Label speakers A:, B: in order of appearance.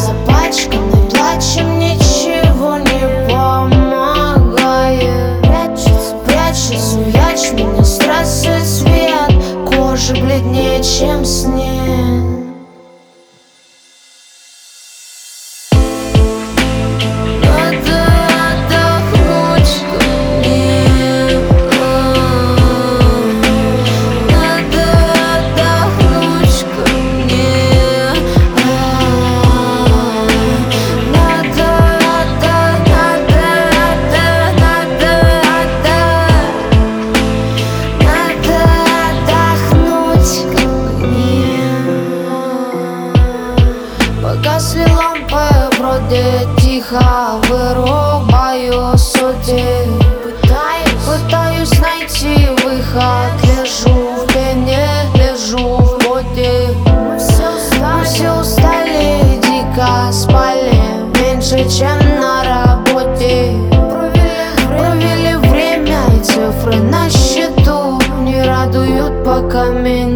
A: запачканной плачем ничего не помогает. Прячется в ячмене стресс и свет, кожа бледнее, чем снег. Погасли лампы, вроде тихо вырубаю сути. Пытаюсь найти выход, лежу в пене, лежу в поте. Мы все устали, дико спали, меньше, чем на работе. Провели время, и цифры на счету не радуют пока меня.